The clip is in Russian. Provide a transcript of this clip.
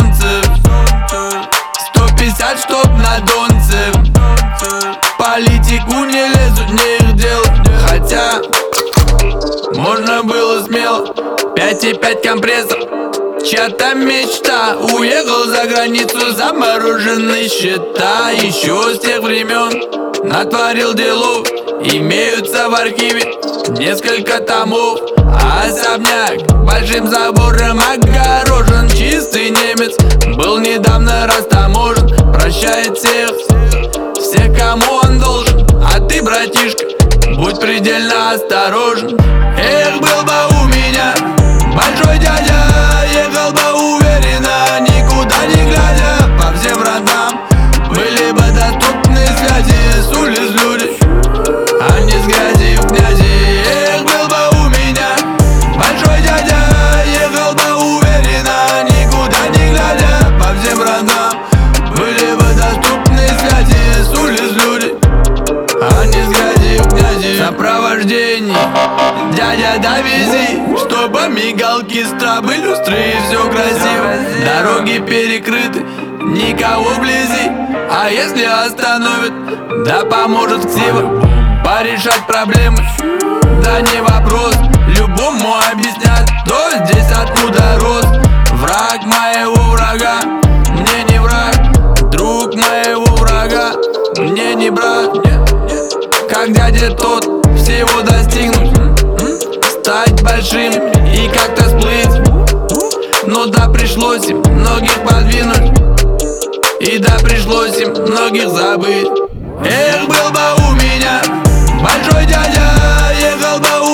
солнце, 150 чтоб на донце. Политику не лезут, не их дело. Хотя можно было смело. 5,5 компрессор, чья-то мечта. Уехал за границу, замороженные счета. Еще с тех времен натворил делов. Имеются в архиве несколько томов. Особняк большим забором огорожен. Чистый немец был недавно растаможен. Прощает всех, кому он должен. А ты, братишка, будь предельно осторожен. Эх, был бы у меня большой дядя, ехал бы уверенно, никуда не глядя. По всем фронтам были бы доступны связи. С улиц люди, а не с грязи в грязи. Эх, был бы у меня большой дядя, ехал бы уверенно, никуда не глядя. По всем фронтам были бы доступны связи. С улиц люди, а не с грязи в грязи. Сопровождение, дядя, довези, чтобы мигалки, стробы, люстры и все красиво. Дороги перекрыты, никого вблизи. А если остановят, да поможет ксива. Порешать проблемы, да не вопрос. Любому объяснят, кто здесь откуда рос. Враг моего врага мне не враг, друг моего врага мне не брат. Как дядя тот всего достигнуть, стать большим и как-то сплыть. Но да, пришлось им многих подвинуть, и да, пришлось им многих забыть. Эх, был бы у меня большой дядя, ехал бы